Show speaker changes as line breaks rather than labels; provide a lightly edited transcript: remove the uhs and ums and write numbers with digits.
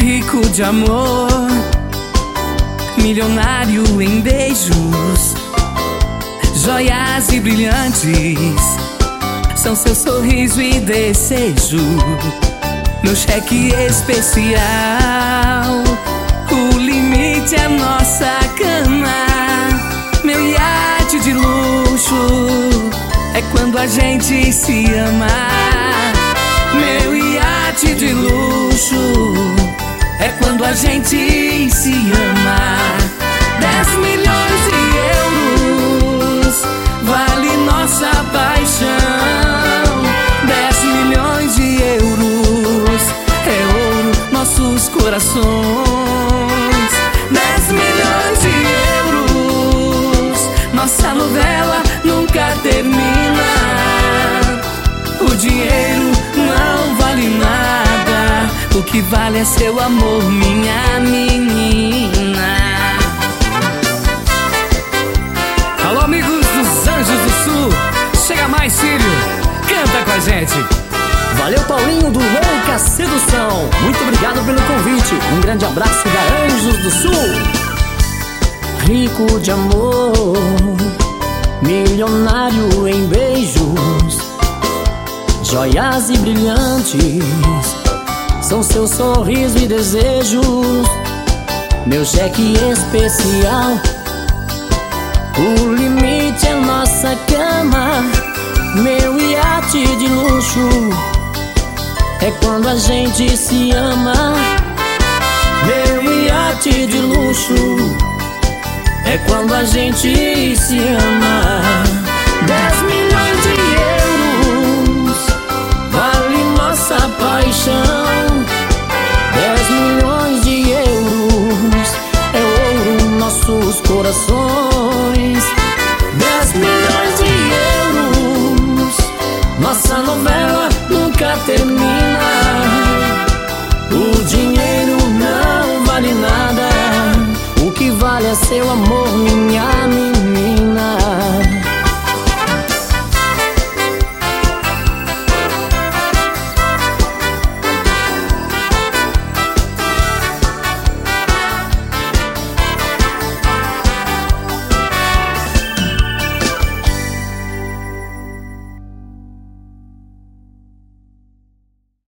rico de amor, milionário em beijos, joias e brilhantes, são seu sorriso e desejo. Meu cheque especial, o limite é nossa cama. Meu iate de luxo é quando a gente se ama. Meu iate de luxo é quando a gente se ama. 10 milhões de euros vale nossa paixão. 10 milhões de euros é ouro nossos corações. 10 milhões de euros, nossa novela nunca termina. O dinheiro não vale nada, o que vale é seu amor, minha menina. Alô, amigos dos Anjos do Sul, chega mais, Círio, canta com a gente.
Valeu, Paulinho do Louca Sedução, muito obrigado pelo convite. Um grande abraço da Anjos do Sul. Rico de amor, milionário em beijos, joias e brilhantes, são seu sorriso e desejos. Meu cheque especial, o limite é nossa cama. Meu iate de luxo é quando a gente se ama. Meu iate de luxo é quando a gente se ama. 10 milhões de euros vale nossa paixão. 10 milhões de euros é ouro nossos corações. 10 milhões de euros, nossa novela nunca termina. O dinheiro não vale nada, o que vale é seu amor, minha menina.